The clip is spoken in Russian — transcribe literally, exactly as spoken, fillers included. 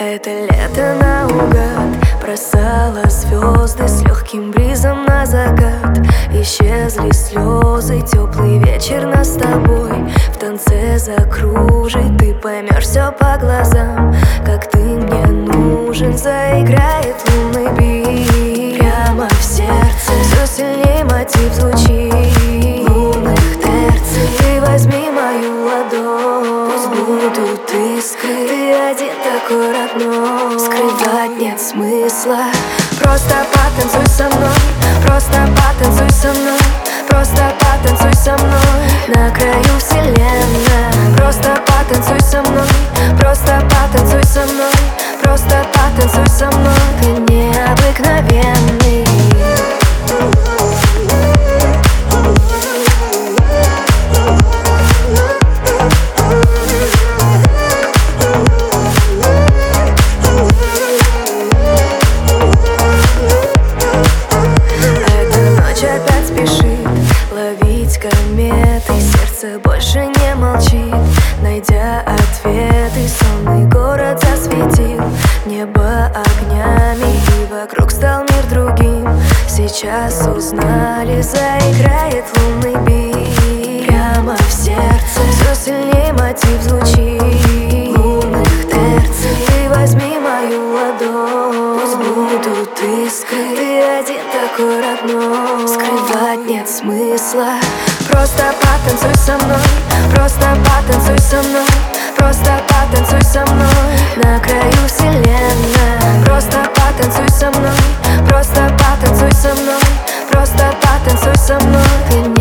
Это лето наугад бросало звезды с легким бризом на закат. Исчезли слезы, теплый вечер нас с тобой в танце закружит. Ты поймешь все по глазам, как ты мне нужен. Заиграет лунный бит прямо в сердце, все сильнее мотив звучит лунных терций. Ты возьми мою ладонь, пусть будут искры. Ты один такой родной, скрывать нет смысла. Просто потанцуй со мной, просто потанцуй со мной, просто потанцуй со мной на краю вселенной. Просто потанцуй со мной, просто потанцуй со мной, просто потанцуй со мной. Ты необыкновенный. Опять спешит ловить кометы, сердце больше не молчит, найдя ответы. Сонный город засветил небо огнями, и вокруг стал мир другим. Сейчас узнали, заиграет лунный бит прямо в сердце, все сильнее мотив звучит лунных терций. Ты возьми мою ладонь, пусть будут искры. Ты один такой родной, скрывать нет смысла. Просто потанцуй со мной, просто потанцуй со мной, просто потанцуй со мной на краю вселенной. Просто потанцуй со мной, просто потанцуй со мной, просто потанцуй со мной. Ты